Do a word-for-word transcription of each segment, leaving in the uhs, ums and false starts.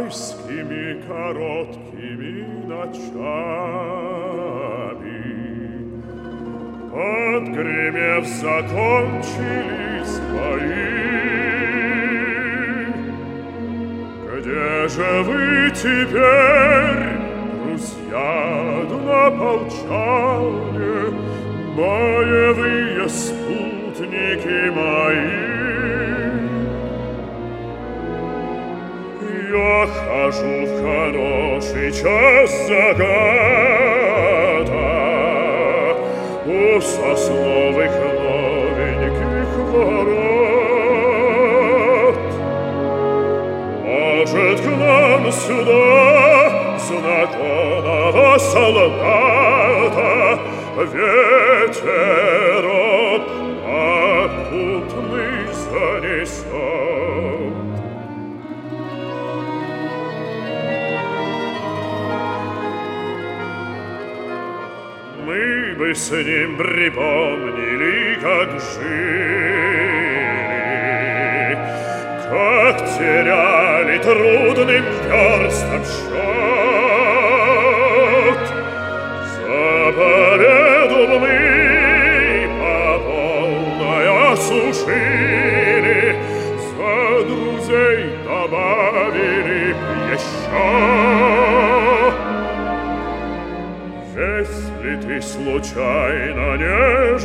майскими короткими ночами. Отгремев, закончились бои. Где же вы теперь, друзья однополчане, боевые спутники мои? Я хожу в хороший час заката у сосновых новеньких ворот. Может, к нам сюда знакомого солдата ветерок попутный занесет. Мы бы с ним припомнили, как жили, как теряли трудным верстам счет. За победу мы по полной осушили, за друзей добавили еще. Если ты случайно не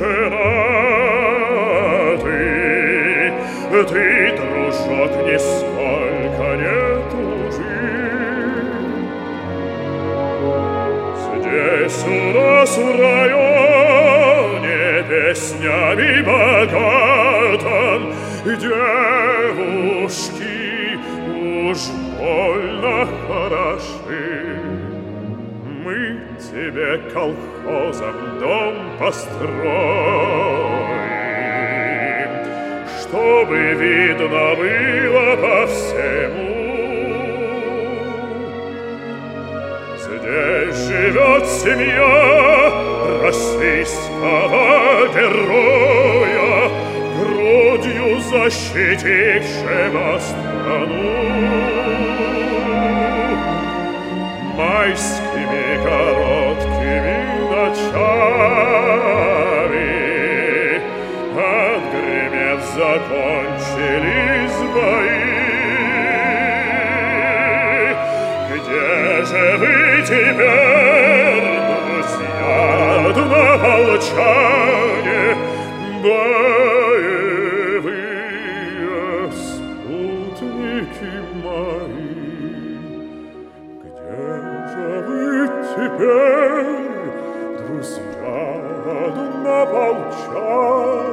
женатый, ты, дружок, нисколько не тужи. Здесь у нас в районе песнями богатым девушки уж больно хороши. Мы тебе колхозом дом построим, чтобы видно было по всему. Здесь живет семья российского героя, грудью защитившего страну. Майскими короткими ночами, отгремев, закончились бои. Где же вы теперь, друзья однополчане, боевые спутники мои? Теперь, друзья однополчане,